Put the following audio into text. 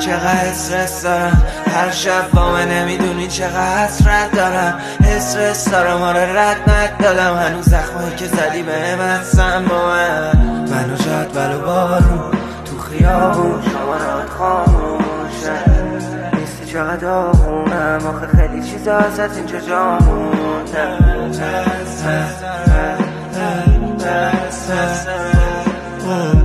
چقدر استرس دارم هر شب با من نمیدونی چقدر حسرت دارم استرس دارم آره رد ندادم هنوز زخمایی که زدی به من هستم با منو جدول و بارون تو خیابون شمارات خاموشه نیستی چقدر آخونم آخه خیلی چیزا ازت اینجا جا مونده